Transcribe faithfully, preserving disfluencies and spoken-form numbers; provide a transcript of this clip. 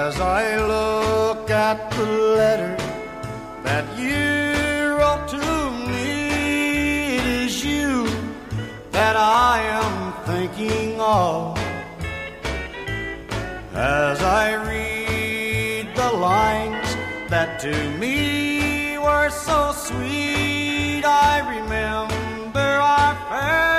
As I look at the letter that you wrote to me, it is you that I am thinking of. As I read the lines that to me were so sweet, I remember our fair